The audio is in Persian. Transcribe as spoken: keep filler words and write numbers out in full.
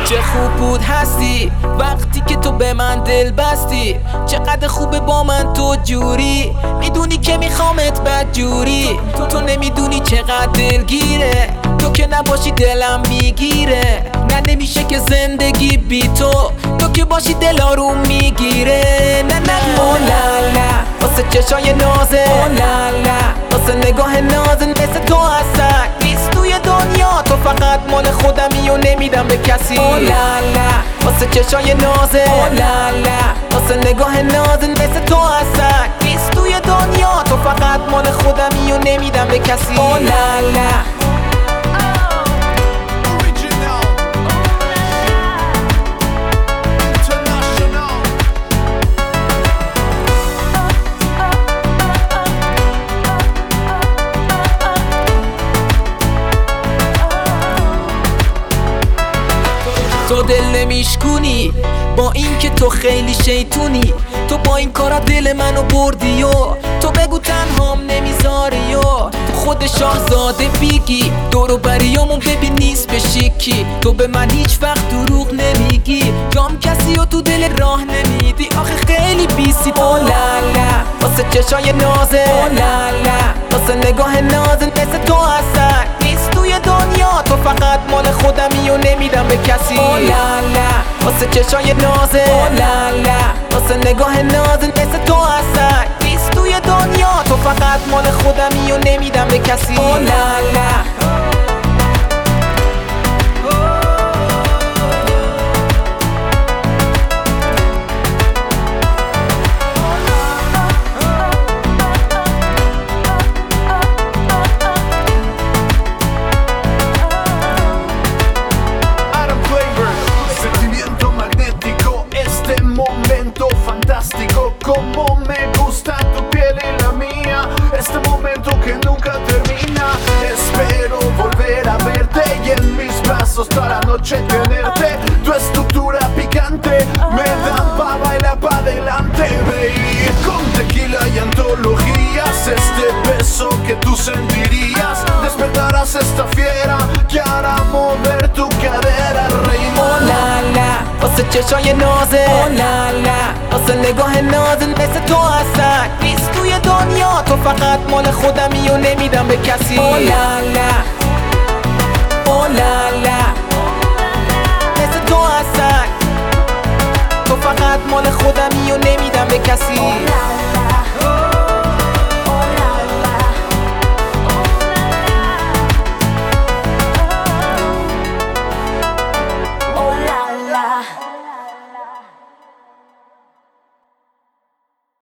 چه خوب بود هستی وقتی که تو به من دل بستی، چقدر خوبه با من تو جوری، میدونی که میخوامت بد جوری. تو نمیدونی چقدر دلگیره، تو که نباشی دلم میگیره. نه نمیشه که زندگی بی تو، تو که باشی دل آروم میگیره. نه نه او لالا واسه چشای نازه، او لالا واسه نگاه نازه، مثل تو اصلا نیست توی دنیا. تو فقط مال خودمی و نمیدم به کسی. او لالا واسه چشای نازه، او لالا واسه نگاه نازه، مثل تو اصلا نیست توی دنیا. تو فقط مال خودمی و نمیدم به کسی. او لالا تو دل نمیشکونی با این که تو خیلی شیطونی. تو با این کارا دل منو بردی و تو بگو تنهام نمیذاری و تو خود شاهزاده بیگی. دورو بریامون ببین نیست به شیکی، تو به من هیچ وقت دروغ نمیگی. جام کسی و تو دل راه نمیدی، آخه خیلی بیسی. او لالا واسه چشای نازه، او لالا واسه نگاه نازه، مثل تو اصلا نیست توی دنیا. تو فقط مال خودمی و نمیدم به کسی. او لالا واسه چشای نازه، او لالا واسه نگاه نازه، مثل تو اصلا نیست توی دنیا. تو فقط مال خودمی و نمیدم به کسی. او لالا como me gusta tu piel y la mía, este momento que nunca termina. Espero volver a verte y en mis brazos toda la noche tenerte. Tu estructura picante me da pa' bailar pa' adelante, baby. Con tequila y antologías, este beso que tú sentirías. Despertarás esta fiera que hará mover tu cadera, reina. او لالا واسه چشای نازه، او لالا واسه نگاه نازه، مثل تو اصلا نیست توی دنیا. تو فقط مال خودمی و نمیدم به کسی. او لالا او لالا مثل تو اصلا، تو فقط مال خودمی و نمیدم به کسی.